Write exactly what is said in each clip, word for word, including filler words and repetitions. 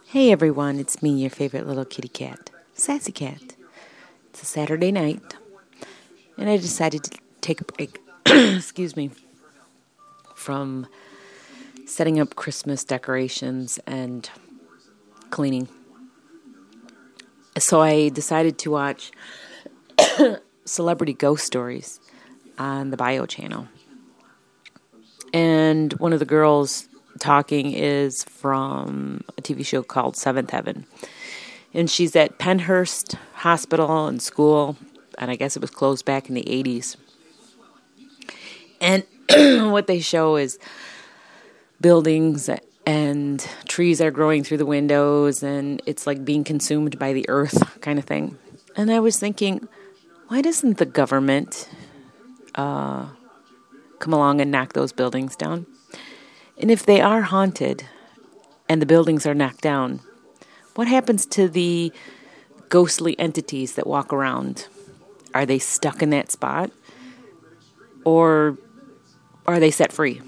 Hey everyone, it's me, your favorite little kitty cat, Sassy Cat. It's a Saturday night, and I decided to take a break, excuse me, from setting up Christmas decorations and cleaning. So I decided to watch Celebrity Ghost Stories on the Bio channel. And one of the girls talking is from a T V show called Seventh Heaven. And she's at Penhurst Hospital and school, and I guess it was closed back in the eighties. And what they show is buildings and trees are growing through the windows, and it's like being consumed by the earth kind of thing. And I was thinking, why doesn't the government uh, come along and knock those buildings down? And if they are haunted and the buildings are knocked down, what happens to the ghostly entities that walk around? Are they stuck in that spot? Or are they set free?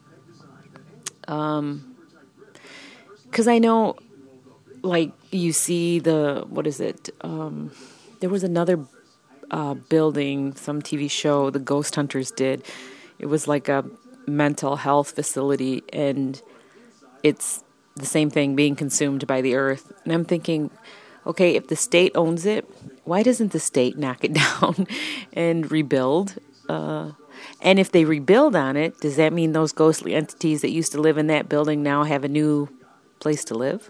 Um, 'cause I know, like, you see the, what is it? Um, there was another uh, building, some T V show the Ghost Hunters did. It was like a mental health facility, and it's the same thing, being consumed by the earth. And I'm thinking, okay, if the state owns it, why doesn't the state knock it down and rebuild? Uh, and if they rebuild on it, does that mean those ghostly entities that used to live in that building now have a new place to live?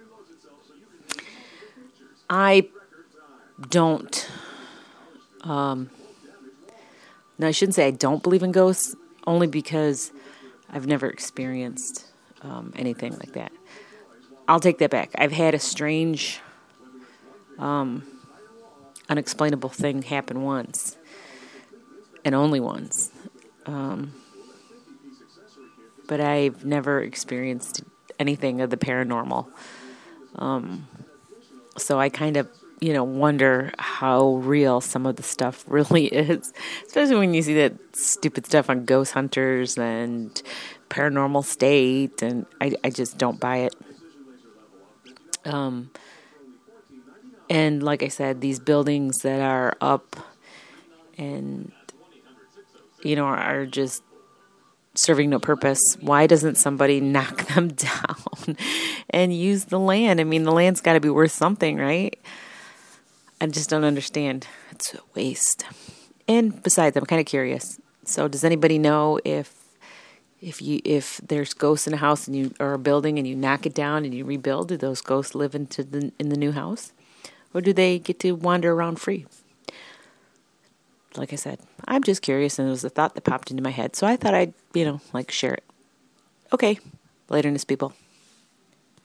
I don't, um, no, I shouldn't say I don't believe in ghosts, only because I've never experienced um, anything like that. I'll take that back. I've had a strange, um, unexplainable thing happen once, and only once. Um, but I've never experienced anything of the paranormal. Um, so I kind of, you know, wonder how real some of the stuff really is, especially when you see that stupid stuff on Ghost Hunters and Paranormal State, and I, I just don't buy it. Um, and like I said, these buildings that are up and, you know, are just serving no purpose. Why doesn't somebody knock them down and use the land? I mean, the land's got to be worth something, right? I just don't understand. It's a waste. And besides, I'm kind of curious. So does anybody know if if you if there's ghosts in a house and you or a building and you knock it down and you rebuild, do those ghosts live into the in the new house? Or do they get to wander around free? Like I said, I'm just curious, and it was a thought that popped into my head. So I thought I'd, you know, like share it. Okay. Laterness, people.